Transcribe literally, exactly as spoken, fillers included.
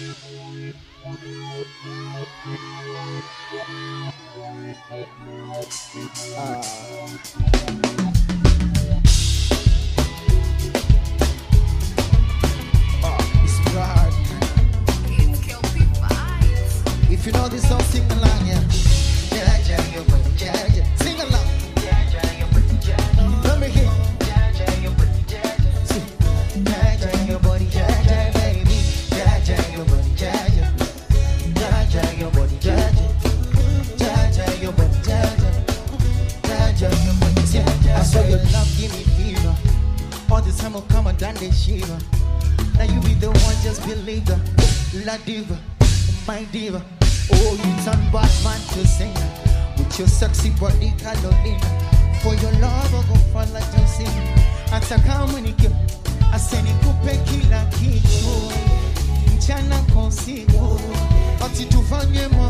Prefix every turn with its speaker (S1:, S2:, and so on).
S1: Uh, If you know this song, sing along, yeah. Sing along. Let me hear. See. Your body, baby. Your body, your body, your body, I saw your love give me fever. All the time will come and down the shiver. Now you be the one, just believe her. La diva, my diva. Oh, you turn Batman to singer with your sexy body, Carolina. For your love, I go fall like you sing. Ataka mwenike, aseni kupe kila kitu. Mchana konsiku, oti tufanye